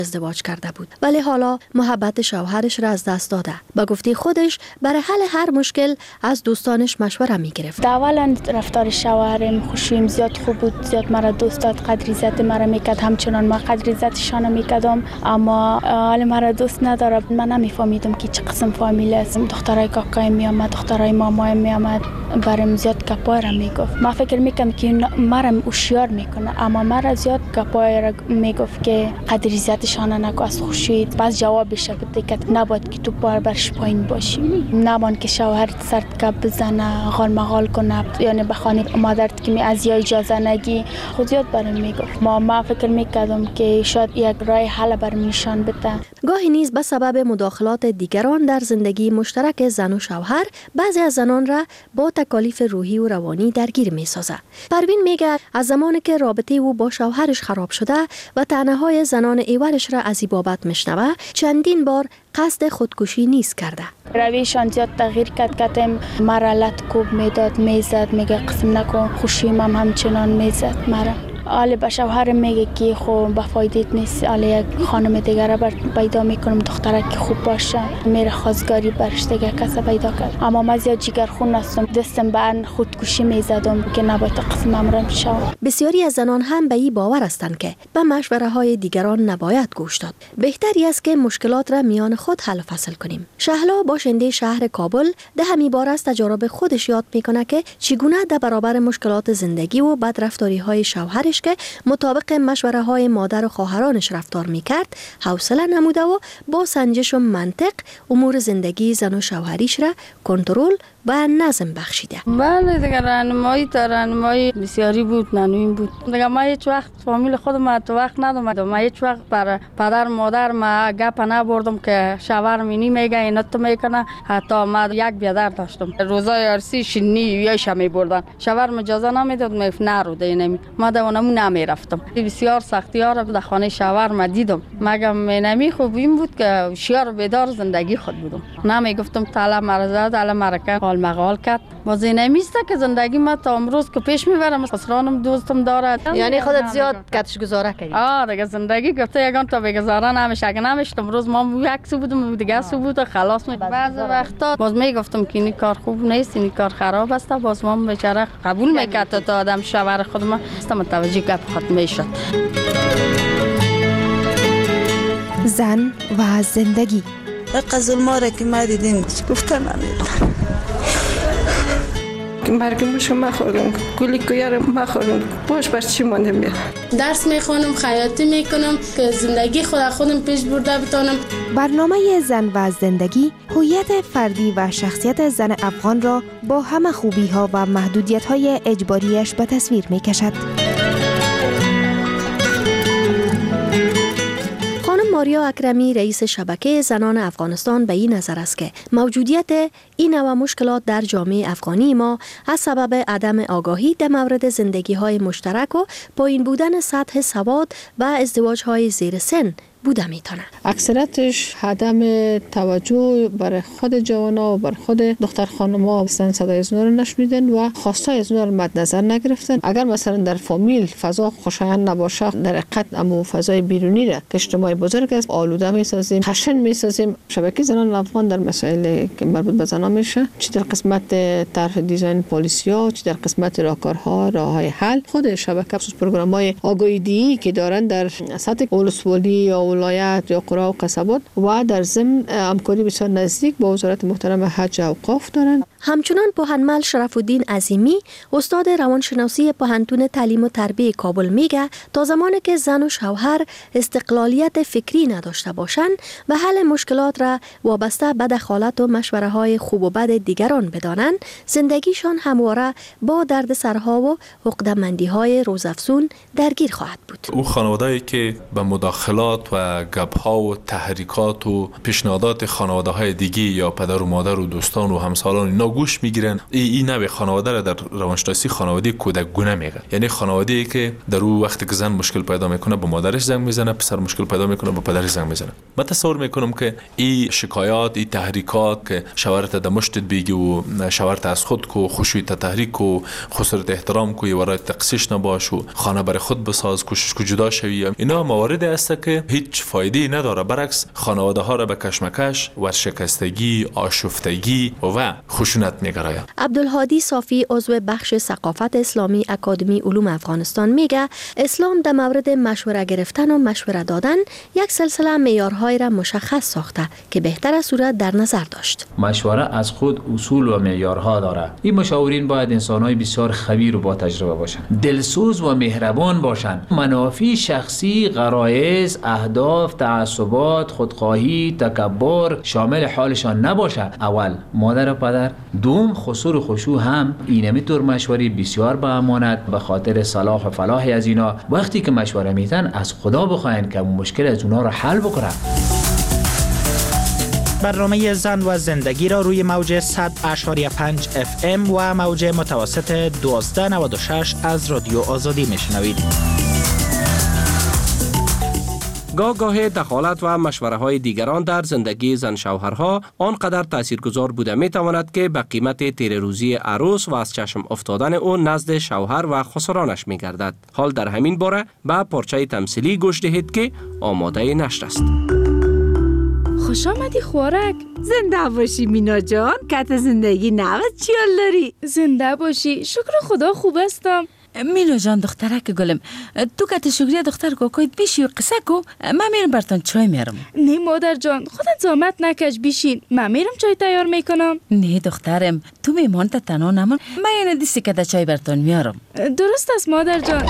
ازدواج کرده بود، ولی حالا محبت شوهرش را از دست داده. با گفته خودش برای حل هر مشکل از دوستانش مشوره می گرفت. اولا رفتار شوهرم خوشیم زیاد خوب بود، زیاد مرا دوست داشت، قدر عزت مرا میکرد، همچنان ما قدر عزتشان میکردم. اما حال مرا دوست نداره. من نمیفهمیدم که چه قسم فامیل است. دخترای کاکای میامد، دخترای مامای میامد، برام زیاد گپای را میگفت. من فکر میکنم که مرا هوشیار میکنه، اما مرا زیاد گپای را میگفت که قدر عزتشان نکو، از خوشی باز جوابش بده که نباید که تو برش پایین باشی، نباید که شوهرت سرت کپ بزنه، غال مغال کنه، یعنی بخوانی مادرت که از یا اجازه نگی. خود زیاد برام میگفت. ما فکر میکردم که شاید یک راه حل برام نشان بده. گاهی نیز به سبب مداخلات دیگران در زندگی مشترک زن و شوهر، بعضی از زنان را با تکالیف روحی و روانی درگیر می‌سازد. پروین میگه از زمانی که رابطه او با شوهرش خراب شده و طعنه‌های زنان ایورش را از این بابت میشنوه، چندین بار قصد خودکشی نیز کرده. رویشان زیاد تغییر کرد. مرا لط کوب میداد، میزد، میگه قسم نکن، خوشیم همچنان میزد مرا. حالا به شوهرم میگه که خب به فایده‌ت نیست، حالا یک خانم دیگر را پیدا میکنم، دختره که خوب باشه، میره خواستگاری برش دیگه کسی پیدا کرد. اما من زیاد جگرخون هستم، دستم به خودکشی میزدم که نباید قسم امرم شود. بسیاری از زنان هم به این باور هستند که به مشوره های دیگران نباید گوش داد. بهتری است که مشکلات را میان خود حل و فصل کنیم. شهلا باشنده شهر کابل ده همین بار از تجارب خودش یاد میکنه که چگونه در برابر مشکلات زندگی و بدرفتاری های شوهرش که مطابق مشوره های مادر و خواهرانش رفتار میکرد حوصله نموده و با سنجش و منطق امور زندگی زن و شوهریش را کنترل و نظم بخشیده. بله دیگه، راهنمایی بسیاری بود، نانوین بود دیگه. ما هیچ وقت فامیل خودم تو وقت ندادم. ما هیچ وقت بر پدر مادر ما گپ نبردم که شوهر منی میگه اینا تو میکنه. حتی ما یک بیادر داشتم، روزای عرسی شنی یایش میبردن، شوهر اجازه نمیداد، میگفت نرو دینمی. ما دوانمون نمیرفتم. بسیار سختی ها رو در خانه شوهر ما دیدم. مگم نمی خوب این بود که هوشیار بیدار زندگی خود بودم. نمیگفتم تعالی مرزاد علی مرکه حال مقال کرد. باز نمیسته که زندگی ما تا امروز که پیش میبرم. خسرانم دوستم داره. یعنی خودت زیاد کتش گزاره کردی؟ دیگه زندگی گفته یگان تا بگذاره نمیشه. اگه نمیشتم روز ما یک سو بودم دیگه سو بود خلاص می. بعضی وقتا باز میگفتم که این کار خوب نیست، این کار خراب است. باز ما بیچاره قبول میکرد تا آدم شوهر خود ما است متوجه گپ خود میشد. زن و زندگی. ظلما را که ما دیدیم گفتن نمیدونم که مرگم بشم ما خوردم، گولی کویارم ما خوردم، باش بر چی مانده میاد. درس میخونم، خیاطی میکنم که زندگی خودم پیش برده بتونم. برنامه زن و زندگی هویت فردی و شخصیت زن افغان را با همه خوبی ها و محدودیت های اجباریش به تصویر میکشد. ماریا اکرمی رئیس شبکه زنان افغانستان به این نظر است که موجودیت این نوع مشکلات در جامعه افغانی ما از سبب عدم آگاهی در مورد زندگی‌های مشترک و پایین بودن سطح سواد و ازدواج‌های زیر سن بوده میتونه. اکثرتش عدم توجه برای خود جوانا و برای خود دختر خانم‌ها هستن، صدای از اونها رو نشنیدن و خواستای از اونها رو مد نظر نگرفتن. اگر مثلا در فامیل فضا خوشایند نباشه، در حقیقت امو فضای بیرونی را که اجتماع بزرگ است آلوده میسازیم، خشن میسازیم. شبکه زنان افغان در مسائل که مربوط به زنان میشه، چه در قسمت طرح دیزاین پالیسی‌ها، چه در قسمت راهکارها، راههای حل، خود شبکه خصوص پروگرام‌های آگاهی که دارن در سطح ولسوالی یا ولایت یا قرا و قصبات و در ضمن همکاری بسیار نزدیک با وزارت محترم حج و اوقاف دارن. همچنان پوهنمل شرف الدین عظیمی استاد روانشناسی پوهنتون تعلیم و تربیت کابل میگه تا زمانی که زن و شوهر استقلالیت فکری نداشته باشند و حل مشکلات را وابسته به دخالت و مشوره های خوب و بد دیگران بدانند، زندگیشان همواره با دردسرها و عقده‌مندی های روزافزون درگیر خواهد بود. او خانواده‌ای که به مداخلات و گپ‌ها و تحریکات و پیشنهادات خانواده‌های دیگه یا پدر و مادر و دوستان و همسالان اینا آغوش میگیرن. این نوع خانواده را در روانشناسی خانواده کودک گونه میگه. یعنی خانواده‌ای که در اون وقتی که زن مشکل پیدا میکنه به مادرش زنگ میزنه، پسر مشکل پیدا میکنه به پدرش زنگ میزنه. من تصور میکنم که این شکایات، این تحریکات که شوهرت د مشتت بگی و شوهرت از خود کو، خوشویت تحریک کو، خسرت احترام کو، ورای تقصیش نباش و خانه برای خود بساز، کوشش کو جدا شوی، اینا مواردی است که هیچ فایده نداره، برعکس خانواده ها را به کشمکش، ورشکستگی، آشفتگی و خشونت میگراید. عبدالهادی صافی عضو بخش ثقافت اسلامی اکادمی علوم افغانستان میگه اسلام در مورد مشوره گرفتن و مشوره دادن یک سلسله معیارهای را مشخص ساخته که بهتر صورت در نظر داشت. مشوره از خود اصول و معیارها داره. این مشاورین باید انسان‌های بسیار خبیر و با تجربه باشند، دلسوز و مهربان باشند، منافع شخصی، غرایز، اهداف، تعصبات، خودخواهی، تکبر شامل حالشان نباشه. اول مادر و پدر، دوم خسور و خشوع هم اینمی طور مشوری بسیار با امانت به خاطر صلاح و فلاح از اینا وقتی که مشوره میتن از خدا بخواین که مشکل از اونا رو حل بکنه. برنامه زن و زندگی را روی موج 100.5 FM و موج متوسط 1296 از رادیو آزادی میشنوید. گاه دخالت و مشوره های دیگران در زندگی زن شوهرها آنقدر تاثیرگذار بوده می تواند که به قیمت تیر روزی عروس و از چشم افتادن او نزد شوهر و خسرانش می گردد. حال در همین باره به پارچه تمثیلی گوش دهید که آماده نشر است. خوش آمدی خوارک. زنده باشی مینا جان. کت زندگی نوت چیال داری؟ زنده باشی. شکر خدا خوب هستم. مینا جان دخترک گلم، تو کت شکریه دختر کوکویت بیشی و قصه کو، من میرم برتان چای میارم. نه مادر جان، خودت زحمت نکش، بیشین، من میرم چای تیار میکنم. نه دخترم، تو میمان تا تنها نمون، من یه دیستی کت چای برتان میارم. درست است مادر جان.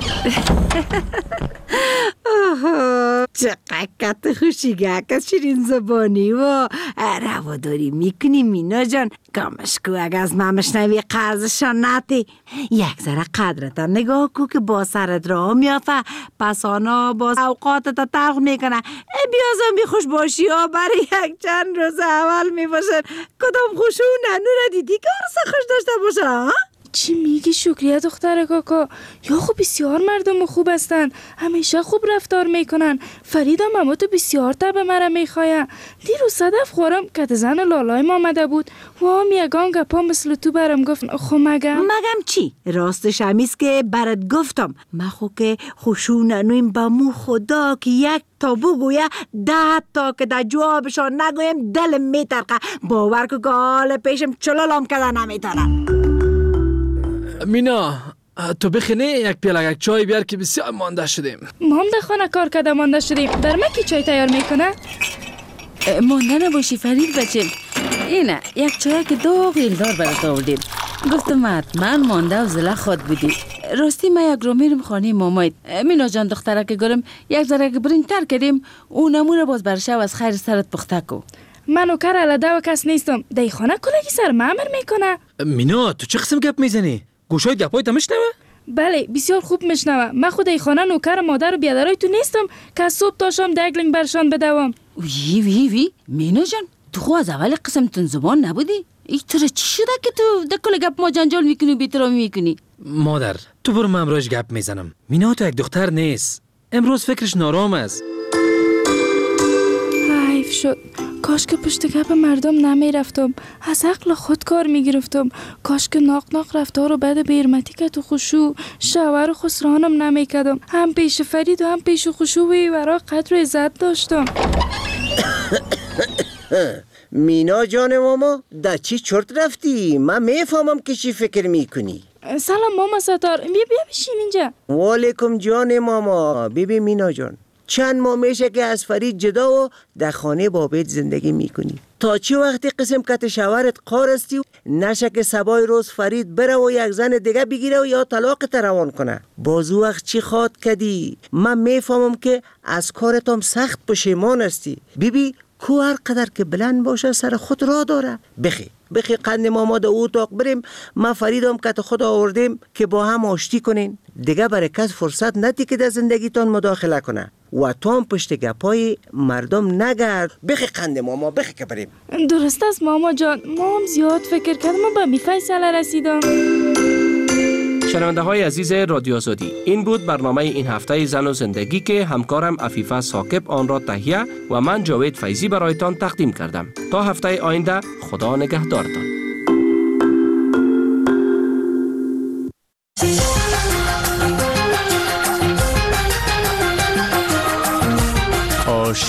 چقدر کت خوشیگه که شیرین زبانی و رواداری میکنی مینا جان. کامش کو اگه از من مشنوی قرضشان نتی، یک ذره قدرتا نگاه کو که با سرت را میافه، پس آنا با اوقاتتا تلخ میکنه. بیازم بی خوش باشی ها برای یک چند روز اول میباشن. کدام خوشونه نوره دیدی که عرصه خوش داشته باشه ها؟ چی میگی شکریه دختر کاکا؟ یا خوب بسیار مردم خوب هستن، همیشه خوب رفتار میکنن. فرید هم اما تو بسیار تب مرا میخواین. دیروز صدف خورم که زن لالای ما آمده بود و هم یگان گپا مثل تو برم گفت. خو مگم چی؟ راستش همیست که برات گفتم من خو که خوشون نویم با مو خدا که یک تا بگویه 10 تا که در جوابشان نگویم دلم میترقه. باور که گال پیشم چلالام کده نمیتارم. مینا تو بخینه یک پیاله چای بیار که بسیار مانده شدیم. ما هم در خانه کار کرده مانده شدیم. در من کی چای تیار میکنه؟ مانده نباشی فرید بچه. اینه یک چای که دو غیلدار برات آوردیم. گفتم حتما مانده و زله خود بودی. راستی من یک رو میرم خانه مامایت. مینا جان دختره که گرم یک ذره برنج تر کردیم، اونمو رو باز برشه و از خیر سرت پخته کو. منو کار علاده و کس نیستم. دی خانه کلگی سر معمر میکنه. مینا تو چه قسم گپ میزنی؟ گوشای گپایت میشنوه؟ بله بسیار خوب میشنوه. من خود ای خانه نوکر مادر و بیادرای تو نیستم که صبح تا شام دگلنگ برشان بدوام. وی مینا جان تو خو از اول قسمتون زبان نبودی؟ ای طور چی شده که تو دکل گپ ما جنجال میکنی و بی‌احترامی میکنی؟ مادر تو برو من امروز گپ میزنم. مینا تو یک دختر نیست، امروز فکرش نارام است. حیف شد. کاش که پشت گپ مردم نمی رفتم، از عقل خود کار می گرفتم. کاش که ناق رفتار و بعد بیرمتی که تو خشوع شوهر و خسرانم نمی کدم. هم پیش فرید و هم پیش خشوع ورا قدر و عزت داشتم. مینا جان ماما در چی چرت رفتی؟ من میفهمم که چی فکر میکنی. سلام ماما ستار، بیا بشین اینجا. وعلیکم جان ماما. بیبی مینا جان چند ماه میشه که از فرید جدا و در خانه بابت زندگی میکنی. تا چی وقتی قسم کت شوهرت قار استی و نشه که سبای روز فرید بره و یک زن دیگه بگیره و یا طلاقت روان کنه. بازو وقت چی خواد کدی؟ من میفهمم که از کارتم سخت پشیمان استی. بیبی کو هر قدر که بلند باشه سر خود را داره. بخی قند ماما در اتاق بریم. ما فریدم کت خود آوردیم که با هم آشتی کنین. دیگه برای کس فرصت ندی که در زندگیتان مداخله کنه. و تو هم پشت گپای مردم نگرد. بخی قند ماما، بخی که بریم. درست است ماما جان، ما هم زیاد فکر کردم و به می فیصله رسیدم. شنونده های عزیز رادیو آزادی، این بود برنامه این هفته زن و زندگی که همکارم عفیفه ثاقب آن را تهیه و من جاوید فیضی برایتان تقدیم کردم. تا هفته آینده خدا نگهدارتان.